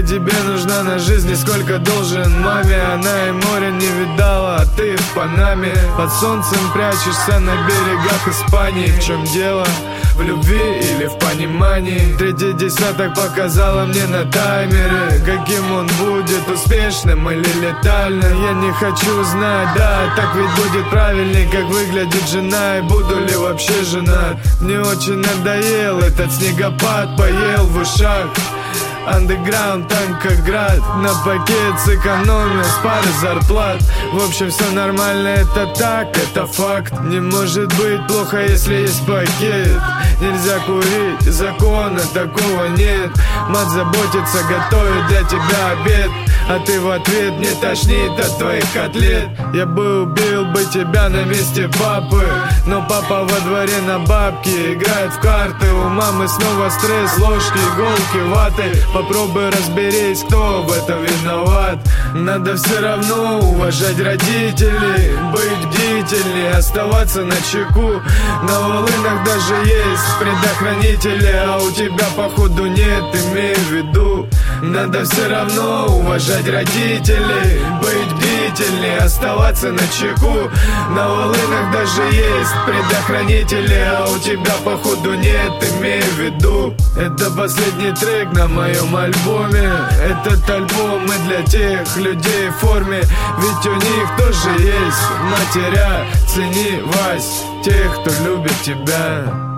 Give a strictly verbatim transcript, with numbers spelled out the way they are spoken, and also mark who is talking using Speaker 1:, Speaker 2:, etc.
Speaker 1: тебе нужна на жизни, сколько должен маме. Она и море не видала, а ты в Панаме. Под солнцем прячешься на берегах Испании. В чем дело? В любви или в понимании? Третий десяток показала мне на таймере, каким он будет, успешным или летальным. Я не хочу знать, да, так ведь будет правильней, как выглядит жена, и буду ли вообще женат. Мне очень надоел этот снегопад, поел в ушах. Андеграунд, Танкоград, на пакет сэкономил с пары зарплат. В общем, все нормально, это так, это факт. Не может быть плохо, если есть пакет. Нельзя курить, закона такого нет. Мать заботится, готовит для тебя обед, а ты в ответ: не тошнит от твоих котлет. Я бы убил бы тебя на месте папы, но папа во дворе на бабки играет в карты. У мамы снова стресс, ложки, иголки, ваты. Попробуй разберись, кто в этом виноват. Надо все равно уважать родителей, быть бдительнее, оставаться начеку. На волынах даже есть предохранители, а у тебя походу нет, имею в виду. Надо все равно уважать родителей, быть бдительнее, оставаться начеку. На волынах даже есть предохранители, а у тебя походу нет, имею в виду. Это последний трек на моем альбоме. Этот альбом и для тех людей в форме, ведь у них тоже есть матеря. Цени, Вась, тех, кто любит тебя.